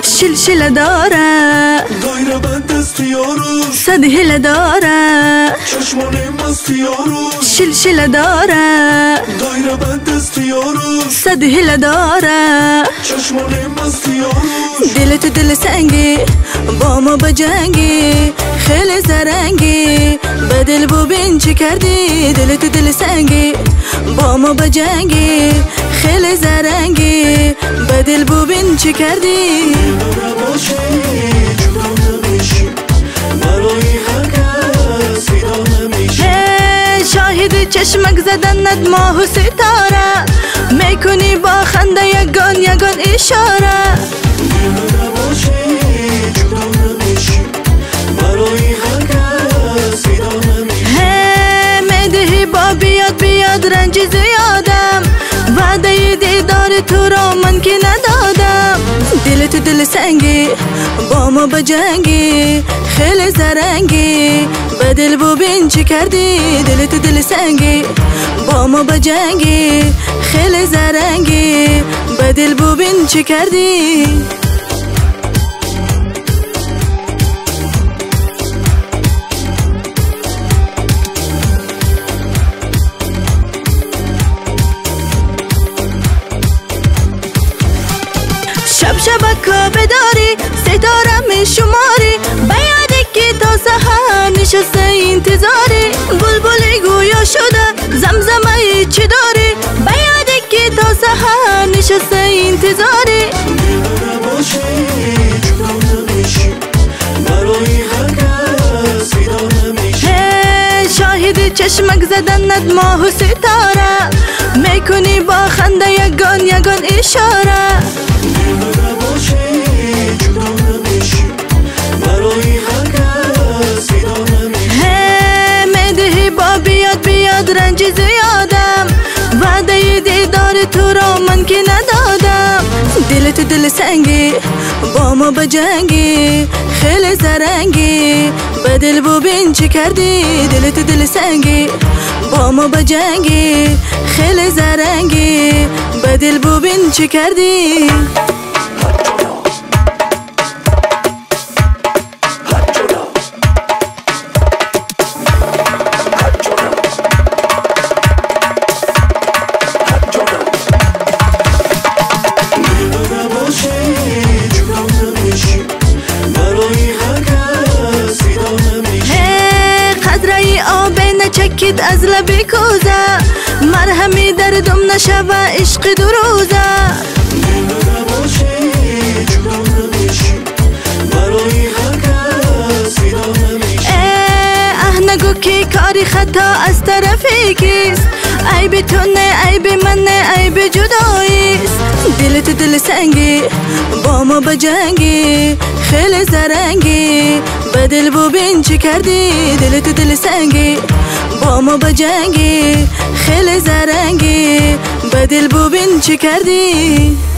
شلشله داره دایره بند است یارو صد هله داره چشمان مست یارو شلشله داره دایره بند است یارو صد هله داره چشمان مست یارو دلت دل سنگی با ما بجنگی خیلی زرنگی به دل ببین چی کردی دلت دل سنگی با ما بجنگی خیلی زرنگی به دل ببین چی کردی نباشی جدا نمیشی برای هر کس فدا نمیشی شاهد چشمک زدنت ماه و ستاره میکنی با خنده یگان یگان اشاره نباشی جدا نمیشی برای هر کس فدا نمیشی میدهی با بیاد بیاد رنج زیادم وعده دیدار تو را من که ندادم دلت دل سنگی با ما بجنگی خیلی زرنگی به دل ببین چی کردی دلت دل سنگی با ما بجنگی خیلی زرنگی به دل ببین چی کردی شب شبکا بداری ستاره می شماری بیادی که تا سحر نشسته انتظاری بلبلی گویا شده زمزمه چی داری بیادی که تا سحر نشسته انتظاری نباشی جدا نمیشی برای هر کس فدا نمیشی شاهد چشمک زدنت ماه و ستاره میکنی با خنده یگان یگان اشاره نباشی جدا نمیشی برای هر کس فدا نمیشی میدهی با بیاد بیاد رنج زیادم وعده دیدار تو را من که ندادم دلت دل سنگی با ما بجنگی خیلی زرنگی به دل ببین چی کردی دلت دل سنگی با ما بجنگی خیلی زرنگی به دل ببین چی کردی چکید از لبی کوزه مرهمی دردم نشوه عشق دو روزه نباشی جدا نمیشی برای هر کس فدا نمیشی نگو که کاری خطا از طرفی کیست عیب تو نه عیب من نه عیب جداییست دلت دل سنگی با ما بجنگی خیلی زرنگی به دل ببین چی کردی دلت دل سنگی با ما بجنگی خیلی زرنگی به دل ببین چی کردی